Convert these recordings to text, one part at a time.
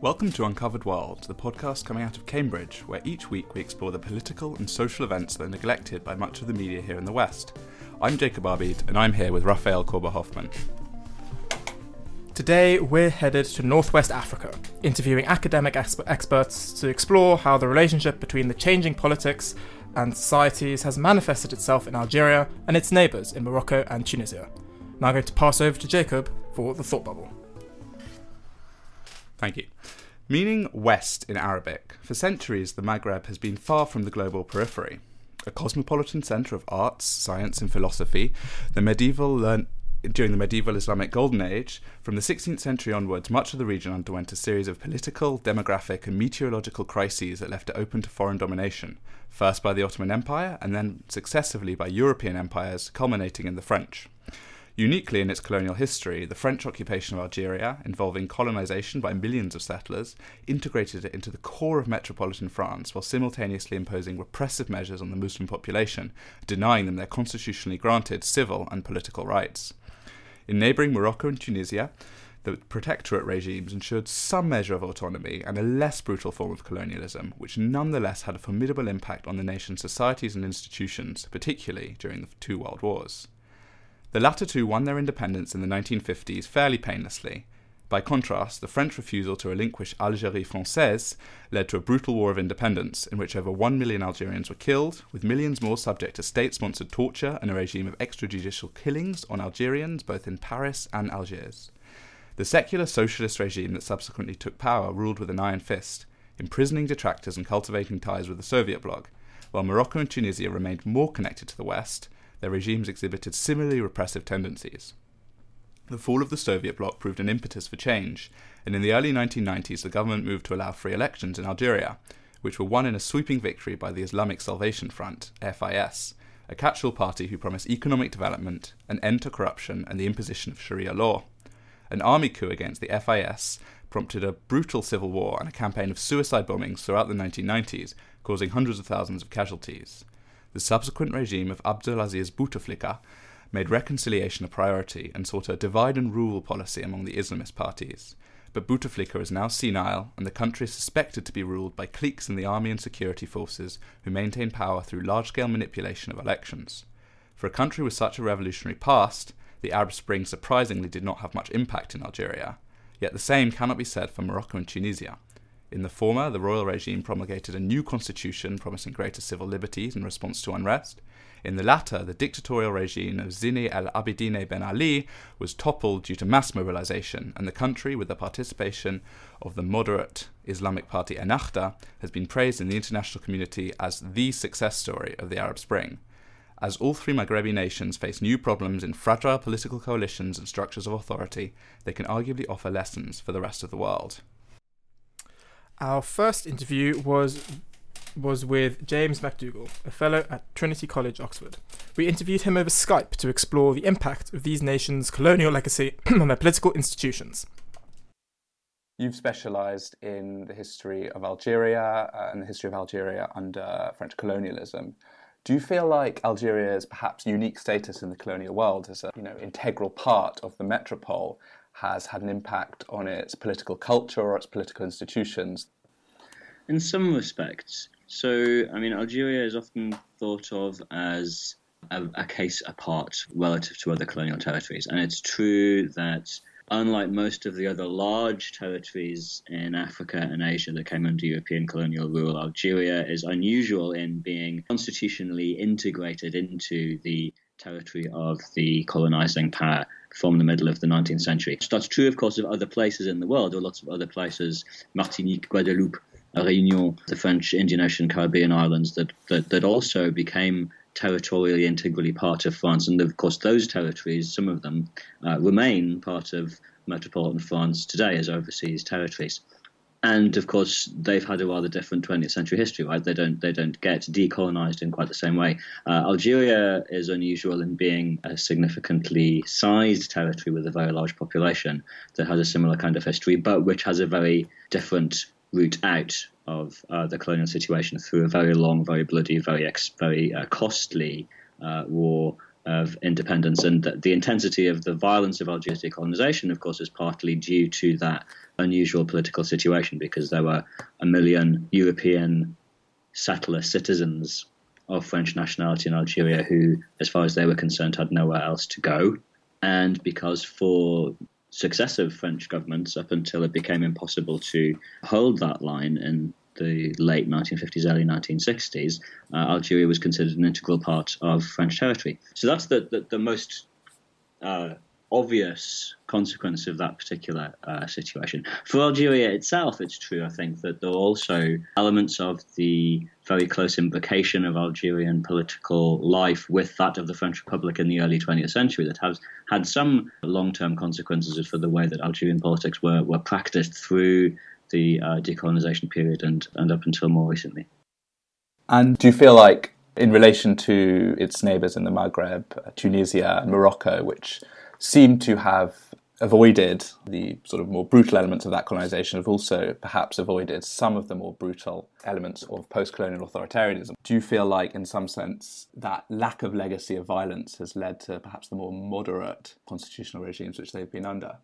Welcome to Uncovered World, the podcast coming out of Cambridge, where each week we explore the political and social events that are neglected by much of the media here in the West. I'm Jacob Arbid, and I'm here with Raphael Korber-Hoffmann. Today we're headed to Northwest Africa, interviewing academic experts to explore how the relationship between the changing politics and societies has manifested itself in Algeria and its neighbours in Morocco and Tunisia. Now I'm going to pass over to Jacob for the thought bubble. Thank you. Meaning West in Arabic, for centuries the Maghreb has been far from the global periphery. A cosmopolitan centre of arts, science and philosophy, during the medieval Islamic Golden Age, from the 16th century onwards, much of the region underwent a series of political, demographic and meteorological crises that left it open to foreign domination, first by the Ottoman Empire and then successively by European empires, culminating in the French. Uniquely in its colonial history, the French occupation of Algeria, involving colonisation by millions of settlers, integrated it into the core of metropolitan France while simultaneously imposing repressive measures on the Muslim population, denying them their constitutionally granted civil and political rights. In neighbouring Morocco and Tunisia, the protectorate regimes ensured some measure of autonomy and a less brutal form of colonialism, which nonetheless had a formidable impact on the nation's societies and institutions, particularly during the two world wars. The latter two won their independence in the 1950s fairly painlessly. By contrast, the French refusal to relinquish Algérie Française led to a brutal war of independence in which over 1 million Algerians were killed, with millions more subject to state-sponsored torture and a regime of extrajudicial killings on Algerians both in Paris and Algiers. The secular socialist regime that subsequently took power ruled with an iron fist, imprisoning detractors and cultivating ties with the Soviet bloc, while Morocco and Tunisia remained more connected to the West. Their regimes exhibited similarly repressive tendencies. The fall of the Soviet bloc proved an impetus for change, and in the early 1990s the government moved to allow free elections in Algeria, which were won in a sweeping victory by the Islamic Salvation Front, FIS, a catch-all party who promised economic development, an end to corruption and the imposition of Sharia law. An army coup against the FIS prompted a brutal civil war and a campaign of suicide bombings throughout the 1990s, causing hundreds of thousands of casualties. The subsequent regime of Abdelaziz Bouteflika made reconciliation a priority and sought a divide-and-rule policy among the Islamist parties. But Bouteflika is now senile, and the country is suspected to be ruled by cliques in the army and security forces who maintain power through large-scale manipulation of elections. For a country with such a revolutionary past, the Arab Spring surprisingly did not have much impact in Algeria. Yet the same cannot be said for Morocco and Tunisia. In the former, the royal regime promulgated a new constitution promising greater civil liberties in response to unrest. In the latter, the dictatorial regime of Zine El Abidine Ben Ali was toppled due to mass mobilization, and the country, with the participation of the moderate Islamic party Ennahda, has been praised in the international community as the success story of the Arab Spring. As all three Maghrebi nations face new problems in fragile political coalitions and structures of authority, they can arguably offer lessons for the rest of the world. Our first interview was with James McDougall, a fellow at Trinity College, Oxford. We interviewed him over Skype to explore the impact of these nations' colonial legacy on their political institutions. You've specialised in the history of Algeria and the history of Algeria under French colonialism. Do you feel like Algeria's perhaps unique status in the colonial world as a integral part of the metropole has had an impact on its political culture or its political institutions? In some respects. So, Algeria is often thought of as a case apart relative to other colonial territories. And it's true that unlike most of the other large territories in Africa and Asia that came under European colonial rule, Algeria is unusual in being constitutionally integrated into the territory of the colonizing power from the middle of the 19th century. That's true, of course, of other places in the world. There are lots of other places, Martinique, Guadeloupe, Réunion, the French, Indian Ocean, Caribbean islands that also became territorially integrally part of France. And of course, those territories, some of them, remain part of metropolitan France today as overseas territories. And of course, they've had a rather different 20th century history, right? They don't get decolonized in quite the same way. Algeria is unusual in being a significantly sized territory with a very large population that has a similar kind of history, but which has a very different route out of the colonial situation through a very long, very bloody, very costly war of independence. And the intensity of the violence of Algiers decolonization, of course, is partly due to that unusual political situation, because there were 1 million European settler citizens of French nationality in Algeria who, as far as they were concerned, had nowhere else to go. And because for successive French governments, up until it became impossible to hold that line in the late 1950s, early 1960s, Algeria was considered an integral part of French territory. So that's the most obvious consequence of that particular situation. For Algeria itself, it's true, I think, that there are also elements of the very close imbrication of Algerian political life with that of the French Republic in the early 20th century that has had some long-term consequences for the way that Algerian politics were practiced through the decolonization period and up until more recently. And do you feel like, in relation to its neighbours in the Maghreb, Tunisia and Morocco, which seem to have avoided the sort of more brutal elements of that colonisation, have also perhaps avoided some of the more brutal elements of post-colonial authoritarianism. Do you feel like, in some sense, that lack of legacy of violence has led to perhaps the more moderate constitutional regimes which they've been under?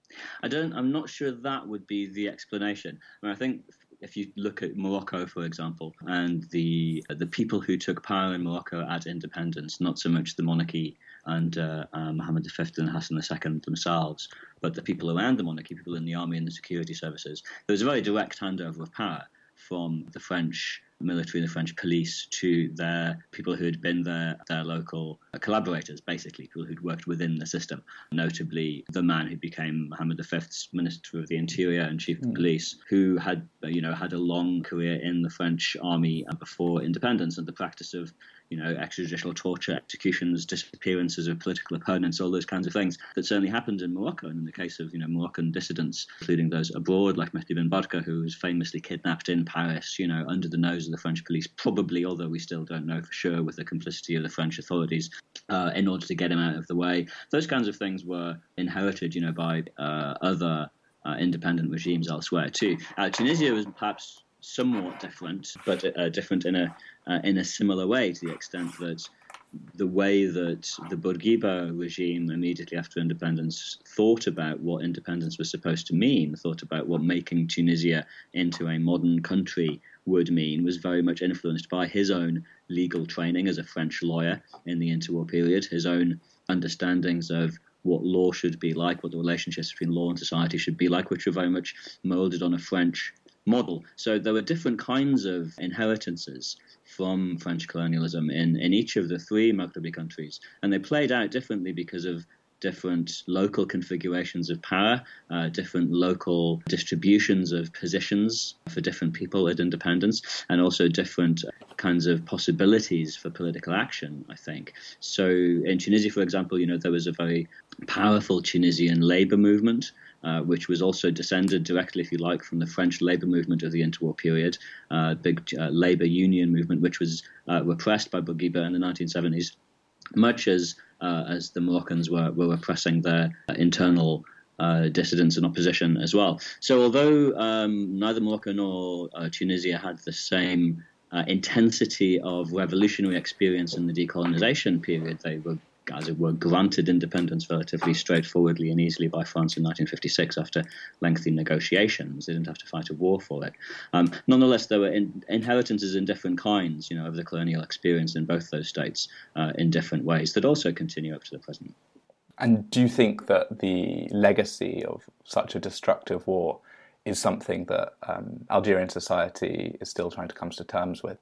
I'm not sure that would be the explanation. I mean, I think if you look at Morocco, for example, and the people who took power in Morocco at independence, not so much the monarchy and Mohammed V and Hassan II themselves, but the people around the monarchy, people in the army and the security services, there was a very direct handover of power from the French military and the French police to their people who had been their local collaborators, basically, people who'd worked within the system, notably the man who became Mohammed V's Minister of the Interior and Chief of Police, who had a long career in the French army before independence, and the practice of extrajudicial torture, executions, disappearances of political opponents, all those kinds of things that certainly happened in Morocco. And in the case of Moroccan dissidents, including those abroad, like Mehdi Ben Barka, who was famously kidnapped in Paris, under the nose of the French police, probably, although we still don't know for sure, with the complicity of the French authorities, in order to get him out of the way. Those kinds of things were inherited, by other independent regimes elsewhere too. Tunisia was perhaps somewhat different, but different in a similar way, to the extent that the way that the Bourguiba regime immediately after independence thought about what independence was supposed to mean, thought about what making Tunisia into a modern country would mean, was very much influenced by his own legal training as a French lawyer in the interwar period, his own understandings of what law should be like, what the relationships between law and society should be like, which were very much molded on a French model. So there were different kinds of inheritances from French colonialism in each of the three Maghrebi countries, and they played out differently because of different local configurations of power, different local distributions of positions for different people at independence, and also different kinds of possibilities for political action, I think. So in Tunisia, for example, there was a very powerful Tunisian labor movement, which was also descended directly, if you like, from the French labor movement of the interwar period, big labor union movement, which was repressed by Bourguiba in the 1970s, much as the Moroccans were repressing their internal dissidents and opposition as well. So although neither Morocco nor Tunisia had the same intensity of revolutionary experience in the decolonization period, they were, as it were, granted independence relatively straightforwardly and easily by France in 1956 after lengthy negotiations. They didn't have to fight a war for it. Nonetheless, there were inheritances in different kinds, of the colonial experience in both those states in different ways that also continue up to the present. And do you think that the legacy of such a destructive war is something that Algerian society is still trying to come to terms with?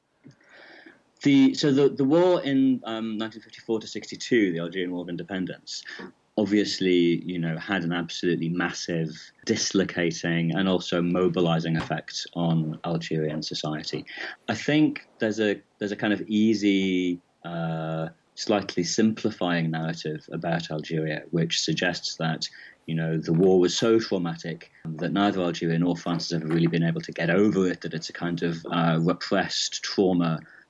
The war in 1954 to 62, the Algerian War of Independence, obviously, had an absolutely massive, dislocating and also mobilizing effect on Algerian society. I think there's a kind of easy, slightly simplifying narrative about Algeria, which suggests that the war was so traumatic that neither Algeria nor France has ever really been able to get over it, that it's a kind of repressed trauma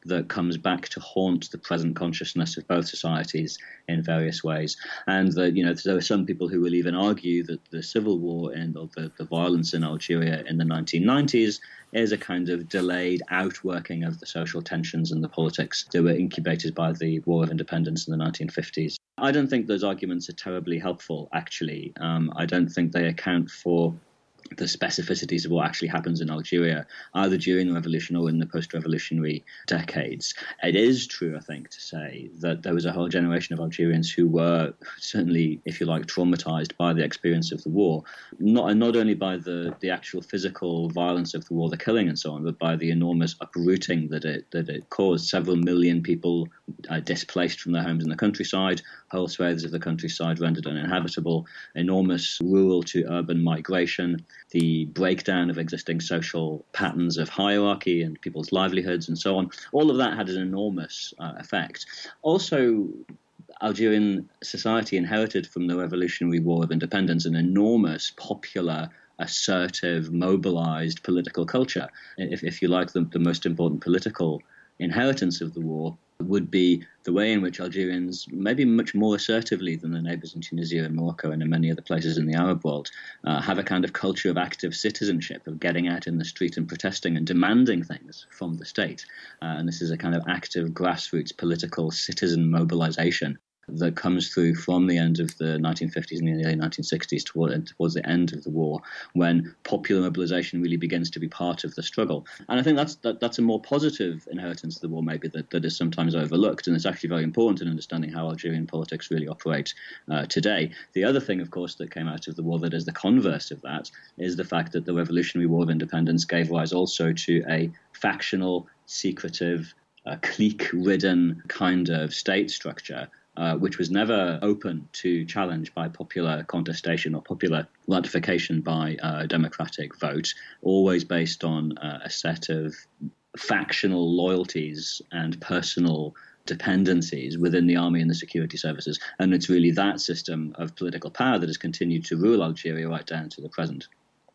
that comes back to haunt the present consciousness of both societies in various ways. And that, there are some people who will even argue that the civil war or the violence in Algeria in the 1990s is a kind of delayed outworking of the social tensions and the politics that were incubated by the War of Independence in the 1950s. I don't think those arguments are terribly helpful, actually. I don't think they account for the specificities of what actually happens in Algeria, either during the revolution or in the post-revolutionary decades. It is true, I think, to say that there was a whole generation of Algerians who were certainly, if you like, traumatized by the experience of the war, not only by the actual physical violence of the war, the killing and so on, but by the enormous uprooting that it caused. Several million people displaced from their homes in the countryside, whole swathes of the countryside rendered uninhabitable, enormous rural to urban migration, the breakdown of existing social patterns of hierarchy and people's livelihoods and so on. All of that had an enormous effect. Also, Algerian society inherited from the Revolutionary War of Independence an enormous popular, assertive, mobilized political culture. If you like, the most important political inheritance of the war would be the way in which Algerians, maybe much more assertively than their neighbours in Tunisia and Morocco and in many other places in the Arab world, have a kind of culture of active citizenship, of getting out in the street and protesting and demanding things from the state. And this is a kind of active grassroots political citizen mobilization that comes through from the end of the 1950s and the early 1960s towards the end of the war, when popular mobilization really begins to be part of the struggle. And I think that's a more positive inheritance of the war, maybe, that is sometimes overlooked, and it's actually very important in understanding how Algerian politics really operate today. The other thing, of course, that came out of the war that is the converse of that is the fact that the Revolutionary War of Independence gave rise also to a factional, secretive, clique-ridden kind of state structure, which was never open to challenge by popular contestation or popular ratification by a democratic vote, always based on a set of factional loyalties and personal dependencies within the army and the security services. And it's really that system of political power that has continued to rule Algeria right down to the present.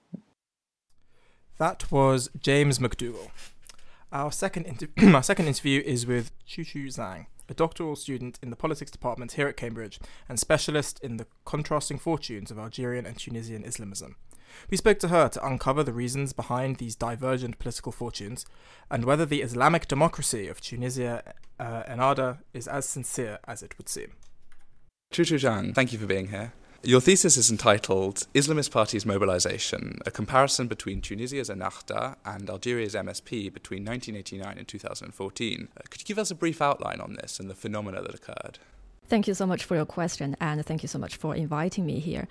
That was James McDougall. Our second interview is with Chuchu Zhang, a doctoral student in the politics department here at Cambridge and specialist in the contrasting fortunes of Algerian and Tunisian Islamism. We spoke to her to uncover the reasons behind these divergent political fortunes and whether the Islamic democracy of Tunisia Ennahda is as sincere as it would seem. Chuchu Zhang, thank you for being here. Your thesis is entitled Islamist Parties Mobilization, a comparison between Tunisia's Ennahda and Algeria's MSP between 1989 and 2014. Could you give us a brief outline on this and the phenomena that occurred? Thank you so much for your question, and thank you so much for inviting me here.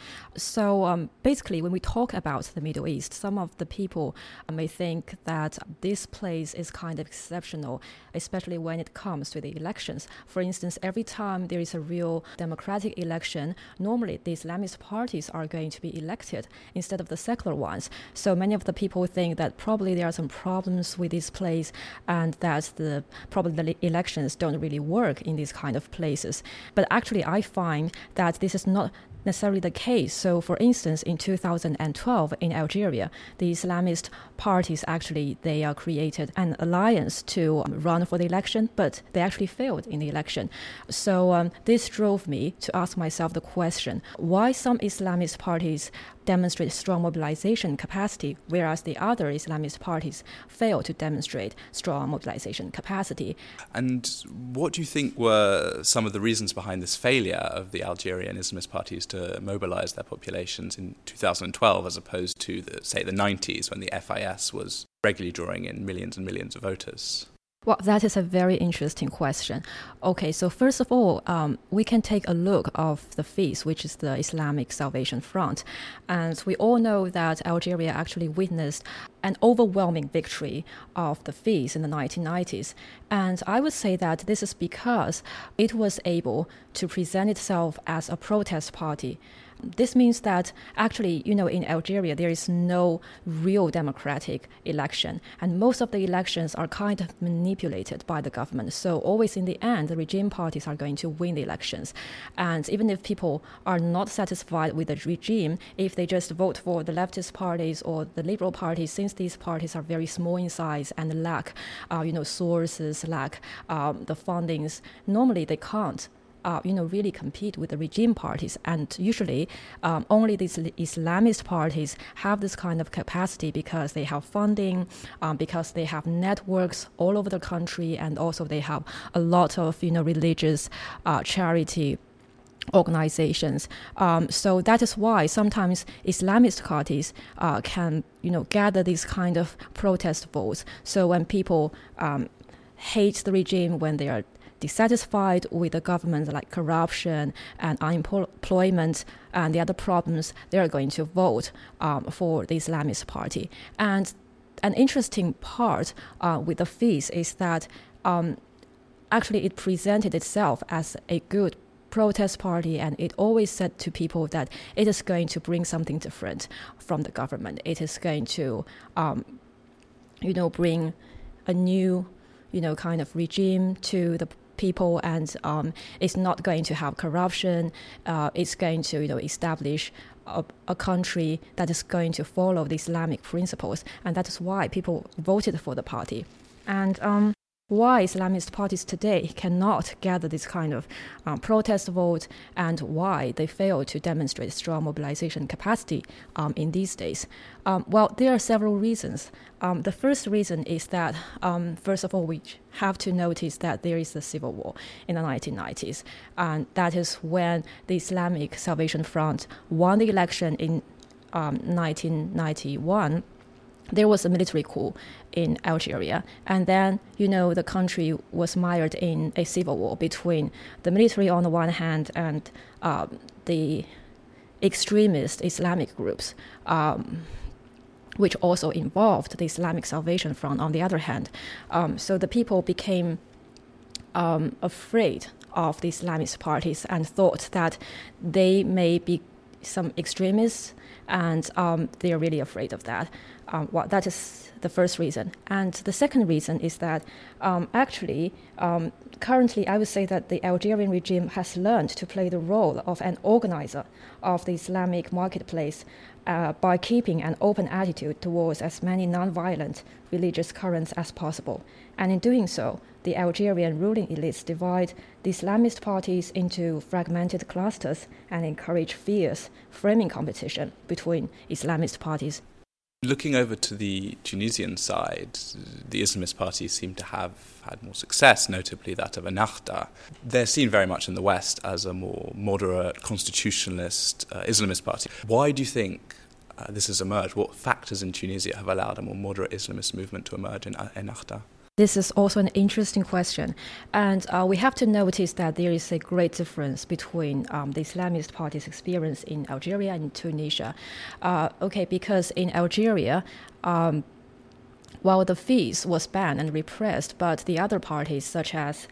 So basically, when we talk about the Middle East, some of the people may think that this place is kind of exceptional, especially when it comes to the elections. For instance, every time there is a real democratic election, normally the Islamist parties are going to be elected instead of the secular ones. So many of the people think that probably there are some problems with this place and that probably the elections don't really work in these kind of places. But actually, I find that this is not necessarily the case. So, for instance, in 2012 in Algeria, the Islamist parties they created an alliance to run for the election, but they actually failed in the election. So this drove me to ask myself the question, why some Islamist parties demonstrate strong mobilization capacity, whereas the other Islamist parties fail to demonstrate strong mobilization capacity. And what do you think were some of the reasons behind this failure of the Algerian Islamist parties to mobilize their populations in 2012 as opposed to, the 90s when the FIS was regularly drawing in millions and millions of voters? Well, that is a very interesting question. Okay, so first of all, we can take a look of the FIS, which is the Islamic Salvation Front. And we all know that Algeria actually witnessed an overwhelming victory of the FIS in the 1990s. And I would say that this is because it was able to present itself as a protest party This means that actually, in Algeria, there is no real democratic election, and most of the elections are kind of manipulated by the government. So always in the end, the regime parties are going to win the elections. And even if people are not satisfied with the regime, if they just vote for the leftist parties or the liberal parties, since these parties are very small in size and lack, sources, lack the fundings, normally they can't really compete with the regime parties. And usually only these Islamist parties have this kind of capacity because they have funding, because they have networks all over the country, and also they have a lot of, religious charity organizations. So that is why sometimes Islamist parties can, gather these kind of protest votes. So when people hate the regime, when they are dissatisfied with the government, like corruption and unemployment and the other problems, they are going to vote for the Islamist party. And an interesting part with the FIS is that actually it presented itself as a good protest party, and it always said to people that it is going to bring something different from the government. It is going to, bring a new, kind of regime to the people, and it's not going to have corruption. It's going to, establish a country that is going to follow the Islamic principles, and that is why people voted for the party. And why Islamist parties today cannot gather this kind of protest vote, and why they fail to demonstrate strong mobilization capacity in these days. Well, there are several reasons. The first reason is that, first of all, we have to notice that there is a civil war in the 1990s, and that is when the Islamic Salvation Front won the election in 1991. There was a military coup in Algeria, and then, the country was mired in a civil war between the military on the one hand and the extremist Islamic groups, which also involved the Islamic Salvation Front on the other hand. So the people became afraid of the Islamist parties and thought that they may be some extremists, and they are really afraid of that. That is the first reason. And the second reason is that currently I would say that the Algerian regime has learned to play the role of an organizer of the Islamic marketplace by keeping an open attitude towards as many non-violent religious currents as possible. And in doing so, the Algerian ruling elites divide the Islamist parties into fragmented clusters and encourage fierce framing competition between Islamist parties. Looking over to the Tunisian side, the Islamist parties seem to have had more success, notably that of Ennahda. They're seen very much in the West as a more moderate, constitutionalist Islamist party. Why do you think this has emerged? What factors in Tunisia have allowed a more moderate Islamist movement to emerge in Ennahda? This is also an interesting question. And we have to notice that there is a great difference between the Islamist party's experience in Algeria and Tunisia. Because in Algeria, while the FIS was banned and repressed, but the other parties, such as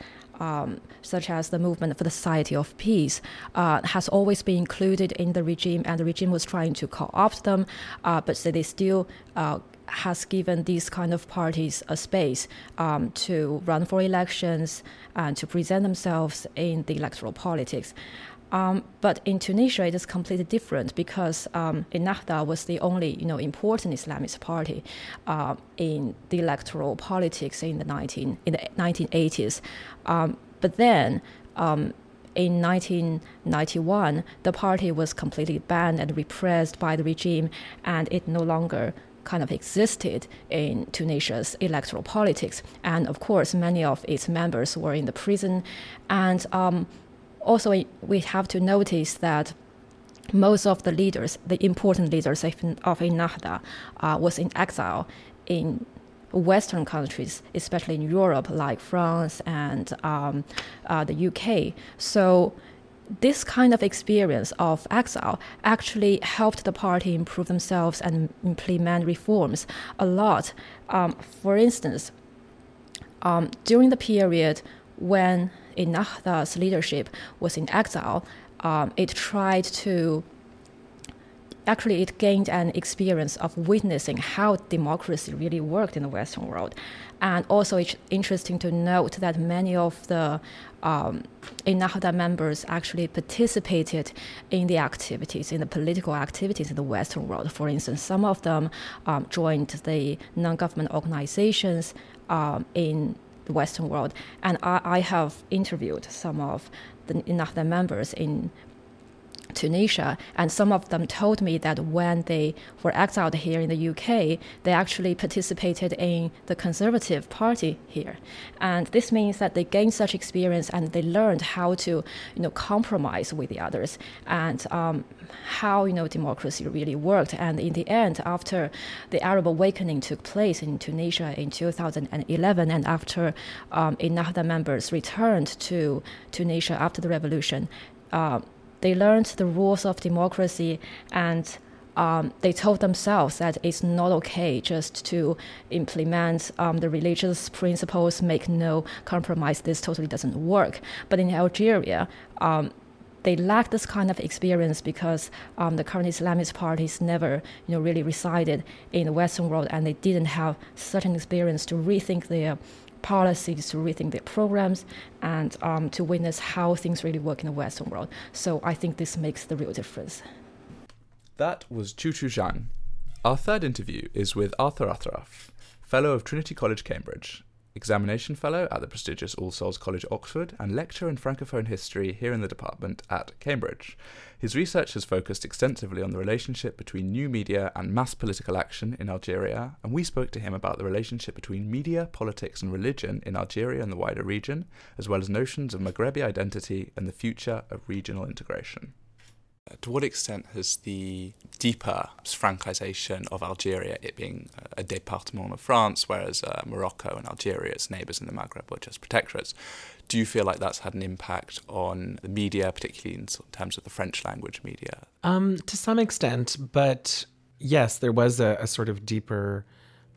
the Movement for the Society of Peace, has always been included in the regime, and the regime was trying to co-opt them, but so they still has given these kind of parties a space to run for elections and to present themselves in the electoral politics. But in Tunisia, it is completely different because Ennahda was the only, important Islamist party in the electoral politics in the 1980s. But then, in 1991, the party was completely banned and repressed by the regime, and it no longer kind of existed in Tunisia's electoral politics. And of course, many of its members were in the prison. And also, we have to notice that most of the leaders, the important leaders of Ennahda, was in exile in Western countries, especially in Europe, like France and the UK. So this kind of experience of exile actually helped the party improve themselves and implement reforms a lot. For instance, during the period when Ennahda's leadership was in exile, it tried to actually it gained an experience of witnessing how democracy really worked in the Western world. And also it's interesting to note that many of the Ennahda members actually participated in the activities, in the political activities in the Western world. For instance, some of them joined the non-government organizations in the Western world. And I have interviewed some of the Ennahda members in Tunisia, and some of them told me that when they were exiled here in the UK, they actually participated in the Conservative Party here. And this means that they gained such experience and they learned how to, compromise with the others and how, democracy really worked. And in the end, after the Arab awakening took place in Tunisia in 2011, and after Ennahda members returned to Tunisia after the revolution, they learned the rules of democracy, and they told themselves that it's not okay just to implement the religious principles, make no compromise. This totally doesn't work. But in Algeria, they lack this kind of experience because the current Islamist parties never, really resided in the Western world, and they didn't have such an experience to rethink their policies, to rethink their programs, and to witness how things really work in the Western world. So I think this makes the real difference. That was Chuchu Zhang. Our third interview is with Arthur Athraf, Fellow of Trinity College, Cambridge, Examination Fellow at the prestigious All Souls College, Oxford, and Lecturer in Francophone History here in the department at Cambridge. His research has focused extensively on the relationship between new media and mass political action in Algeria, and we spoke to him about the relationship between media, politics and religion in Algeria and the wider region, as well as notions of Maghrebi identity and the future of regional integration. To what extent has the deeper Francization of Algeria, it being a département of France, whereas Morocco and Algeria, its neighbours in the Maghreb, were just protectorates, do you feel like that's had an impact on the media, particularly in terms of the French language media? To some extent, but yes, there was a sort of deeper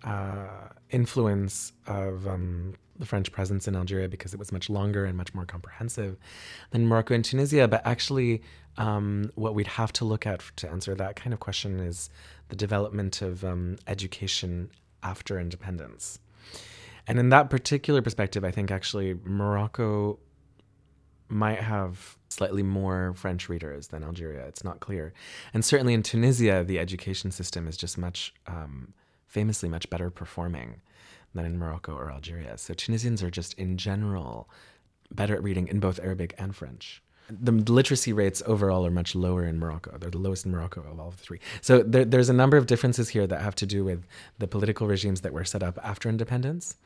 influence of the French presence in Algeria because it was much longer and much more comprehensive than Morocco and Tunisia. But actually, what we'd have to look at to answer that kind of question is the development of education after independence. And in that particular perspective, I think actually Morocco might have slightly more French readers than Algeria. It's not clear. And certainly in Tunisia, the education system is just much, famously much better performing than in Morocco or Algeria. So Tunisians are just in general better at reading in both Arabic and French. The literacy rates overall are much lower in Morocco. They're the lowest in Morocco of all three. So there's a number of differences here that have to do with the political regimes that were set up after independence.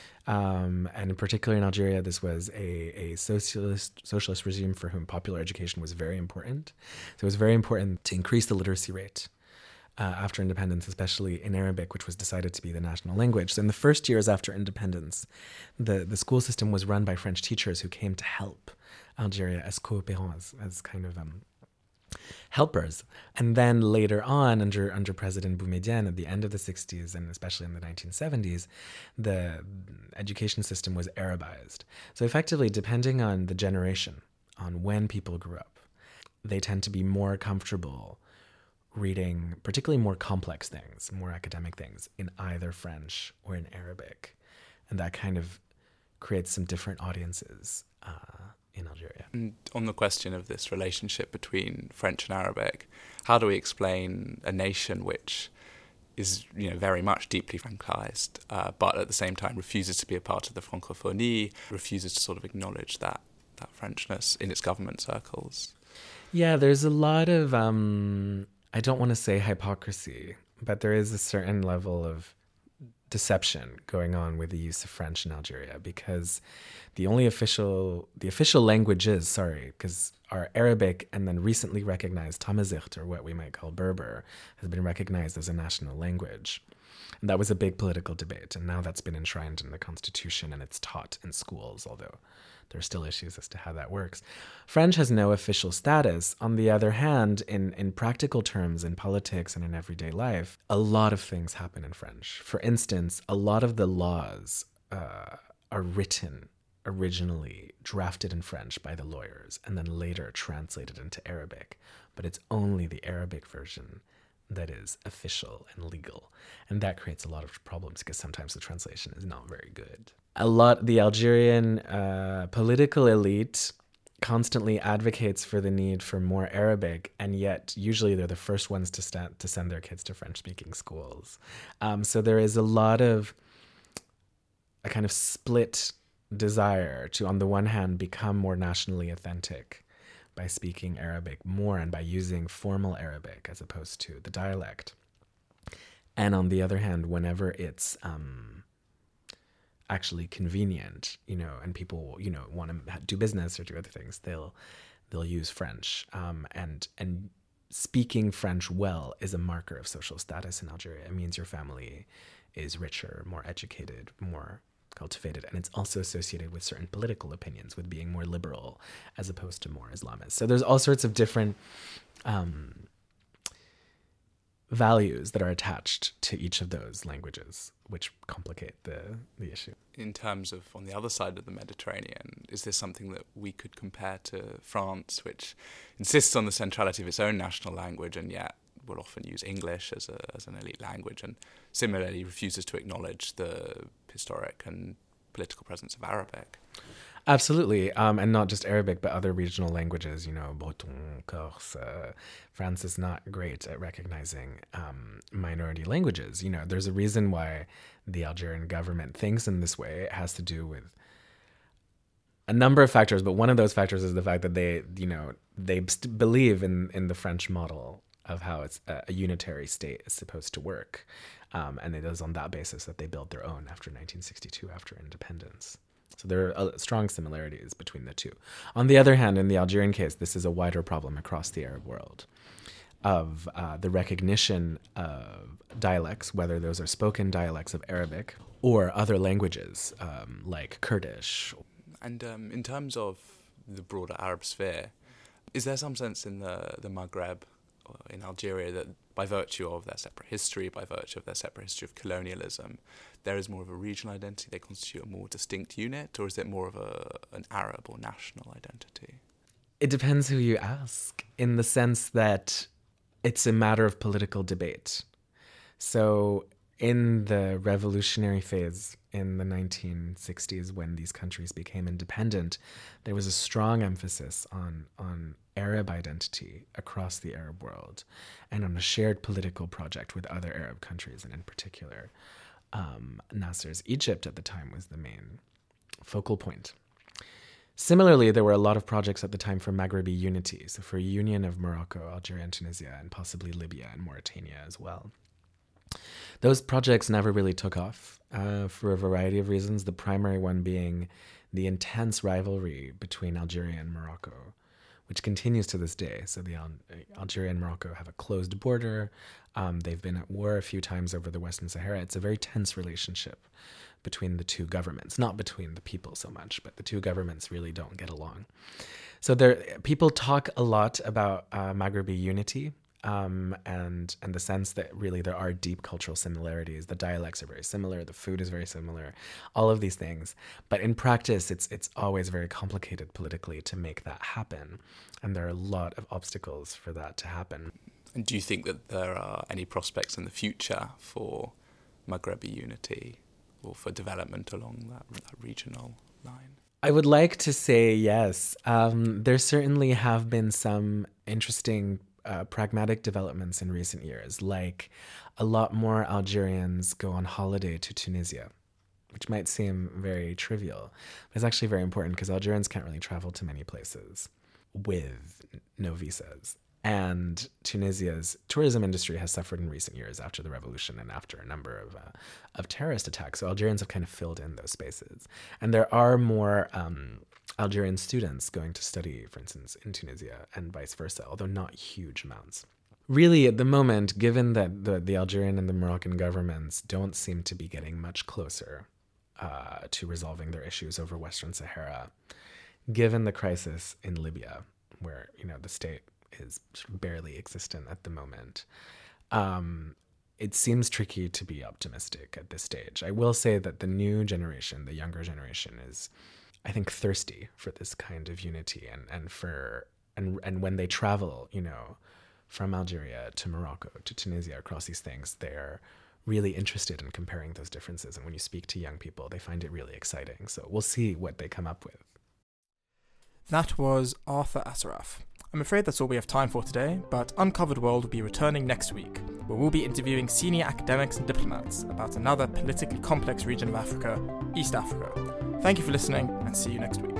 And in particular in Algeria, this was a socialist regime for whom popular education was very important. So it was very important to increase the literacy rate after independence, especially in Arabic, which was decided to be the national language. So in the first years after independence, the school system was run by French teachers who came to help Algeria as coopérants, as kind of helpers. And then later on, under President Boumediene at the end of the 60s and especially in the 1970s, the education system was Arabized. So effectively, depending on the generation, on when people grew up, they tend to be more comfortable reading particularly more complex things, more academic things in either French or in Arabic. And that kind of creates some different audiences in Algeria. And on the question of this relationship between French and Arabic, how do we explain a nation which is, very much deeply Francized, but at the same time refuses to be a part of the francophonie, refuses to sort of acknowledge that Frenchness in its government circles? Yeah, there's a lot of, I don't want to say hypocrisy, but there is a certain level of deception going on with the use of French in Algeria because the official languages, because are Arabic and then recently recognized Tamazight, or what we might call Berber, has been recognized as a national language. And that was a big political debate, and now that's been enshrined in the constitution and it's taught in schools, although there are still issues as to how that works. French has no official status. On the other hand, in practical terms, in politics and in everyday life, a lot of things happen in French. For instance, a lot of the laws are written originally, drafted in French by the lawyers, and then later translated into Arabic. But it's only the Arabic version that is official and legal. And that creates a lot of problems because sometimes the translation is not very good. The Algerian political elite constantly advocates for the need for more Arabic, and yet usually they're the first ones to send their kids to French-speaking schools. So there is a lot of a kind of split desire to, on the one hand, become more nationally authentic by speaking Arabic more and by using formal Arabic as opposed to the dialect. And on the other hand, whenever it's actually convenient, and people, want to do business or do other things, they'll use French. And speaking French well is a marker of social status in Algeria. It means your family is richer, more educated, more cultivated, and it's also associated with certain political opinions, with being more liberal as opposed to more Islamist. So there's all sorts of different values that are attached to each of those languages, which complicate the issue. In terms of on the other side of the Mediterranean, is this something that we could compare to France, which insists on the centrality of its own national language and yet will often use English as an elite language, and similarly refuses to acknowledge the historic and political presence of Arabic? Absolutely, and not just Arabic, but other regional languages, Breton, Corse. France is not great at recognizing minority languages. There's a reason why the Algerian government thinks in this way. It has to do with a number of factors, but one of those factors is the fact that they believe in the French model of how it's a unitary state is supposed to work. And it is on that basis that they built their own after 1962, after independence. So there are strong similarities between the two. On the other hand, in the Algerian case, this is a wider problem across the Arab world of the recognition of dialects, whether those are spoken dialects of Arabic or other languages like Kurdish. And in terms of the broader Arab sphere, is there some sense in the Maghreb, in Algeria, that by virtue of their separate history, by virtue of their separate history of colonialism, there is more of a regional identity, they constitute a more distinct unit, or is it more of an Arab or national identity? It depends who you ask, in the sense that it's a matter of political debate. So in the revolutionary phase in the 1960s, when these countries became independent, there was a strong emphasis on Arab identity across the Arab world and on a shared political project with other Arab countries, and in particular, Nasser's Egypt at the time was the main focal point. Similarly, there were a lot of projects at the time for Maghrebi unity, so for a union of Morocco, Algeria, and Tunisia, and possibly Libya and Mauritania as well. Those projects never really took off for a variety of reasons, the primary one being the intense rivalry between Algeria and Morocco, which continues to this day. So Algeria and Morocco have a closed border. They've been at war a few times over the Western Sahara. It's a very tense relationship between the two governments, not between the people so much, but the two governments really don't get along. So people talk a lot about Maghrebi unity, and the sense that really there are deep cultural similarities. The dialects are very similar, the food is very similar, all of these things. But in practice, it's always very complicated politically to make that happen. And there are a lot of obstacles for that to happen. And do you think that there are any prospects in the future for Maghrebi unity or for development along that regional line? I would like to say yes. There certainly have been some interesting pragmatic developments in recent years, like a lot more Algerians go on holiday to Tunisia, which might seem very trivial, but it's actually very important because Algerians can't really travel to many places with no visas. And Tunisia's tourism industry has suffered in recent years after the revolution and after a number of terrorist attacks. So Algerians have kind of filled in those spaces. And there are more Algerian students going to study, for instance, in Tunisia and vice versa, although not huge amounts. Really, at the moment, given that the Algerian and the Moroccan governments don't seem to be getting much closer to resolving their issues over Western Sahara, given the crisis in Libya, where the state is barely existent at the moment, it seems tricky to be optimistic at this stage. I will say that the new generation, the younger generation, is, I think, thirsty for this kind of unity, and when they travel, from Algeria to Morocco to Tunisia, across these things, they're really interested in comparing those differences. And when you speak to young people, they find it really exciting. So we'll see what they come up with. That was Arthur Asaraf. I'm afraid that's all we have time for today, but Uncovered World will be returning next week, where we'll be interviewing senior academics and diplomats about another politically complex region of Africa, East Africa. Thank you for listening, and see you next week.